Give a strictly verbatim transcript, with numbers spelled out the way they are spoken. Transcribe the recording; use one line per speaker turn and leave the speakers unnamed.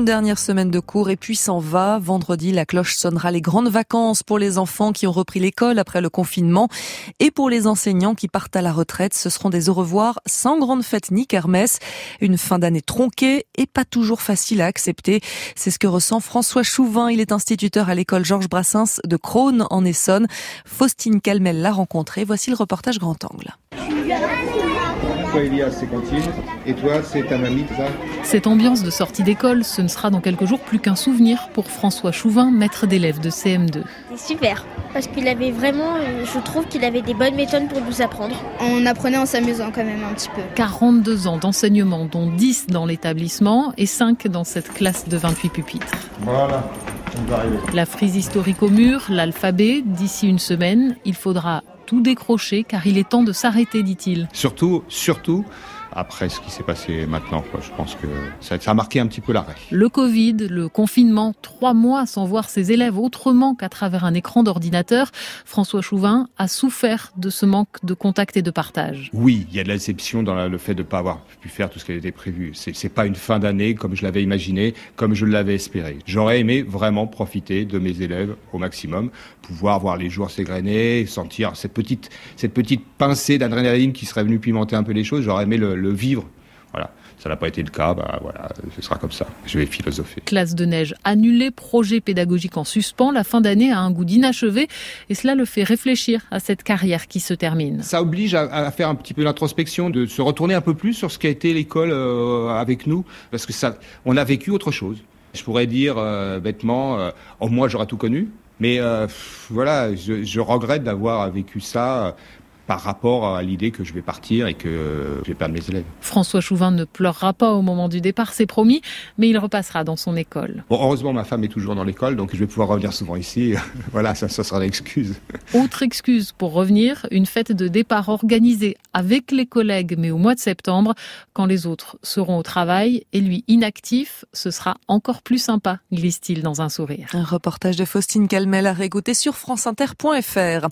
dernière semaine de cours et puis s'en va. Vendredi, la cloche sonnera les grandes vacances pour les enfants qui ont repris l'école après le confinement. Et pour les enseignants qui partent à la retraite, ce seront des au revoir sans grande fête ni kermesse. Une fin d'année tronquée et pas toujours facile à accepter. C'est ce que ressent François Chouvin. Il est instituteur à l'école Georges Brassens de Crosne en Essonne. Faustine Calmel l'a rencontré. Voici le reportage Grand Angle.
Toi, Elias, c'est Cantine. Et toi, c'est ta mamie, ça ?
Cette ambiance de sortie d'école, ce ne sera dans quelques jours plus qu'un souvenir pour François Chouvin, maître d'élèves de C M deux.
C'est super, parce qu'il avait vraiment, je trouve qu'il avait des bonnes méthodes pour nous apprendre.
On apprenait en s'amusant quand même un petit peu.
quarante-deux ans d'enseignement, dont dix dans l'établissement et cinq dans cette classe de vingt-huit pupitres.
Voilà, on va arriver.
La frise historique au mur, l'alphabet, d'ici une semaine, il faudra tout décrocher car il est temps de s'arrêter, dit-il.
Surtout, surtout, après ce qui s'est passé maintenant, quoi. Je pense que ça, ça a marqué un petit peu l'arrêt.
Le Covid, le confinement, trois mois sans voir ses élèves autrement qu'à travers un écran d'ordinateur. François Chouvin a souffert de ce manque de contact et de partage.
Oui, il y a de la déception dans la, le fait de ne pas avoir pu faire tout ce qui avait été prévu. C'est, c'est pas une fin d'année comme je l'avais imaginé, comme je l'avais espéré. J'aurais aimé vraiment profiter de mes élèves au maximum, pouvoir voir les jours s'égrener, sentir cette petite, cette petite pincée d'adrénaline qui serait venue pimenter un peu les choses. J'aurais aimé le, le vivre. Voilà. Ça n'a pas été le cas, bah voilà, ce sera comme ça. Je vais philosopher.
Classe de neige annulée, projet pédagogique en suspens, la fin d'année a un goût d'inachevé et cela le fait réfléchir à cette carrière qui se termine.
Ça oblige à, à faire un petit peu d'introspection, de se retourner un peu plus sur ce qu'a été l'école euh, avec nous, parce que ça, on a vécu autre chose. Je pourrais dire euh, bêtement, euh, oh, moi j'aurais tout connu, mais euh, voilà, je, je regrette d'avoir vécu ça. Euh, par rapport à l'idée que je vais partir et que je vais perdre mes élèves.
François Chouvin ne pleurera pas au moment du départ, c'est promis, mais il repassera dans son école.
Bon, heureusement, ma femme est toujours dans l'école, donc je vais pouvoir revenir souvent ici. Voilà, ça, ça sera l'excuse.
Autre excuse pour revenir, une fête de départ organisée avec les collègues, mais au mois de septembre, quand les autres seront au travail et lui inactif, ce sera encore plus sympa, glisse-t-il dans un sourire.
Un reportage de Faustine Calmel à réécouter sur franceinter point f r.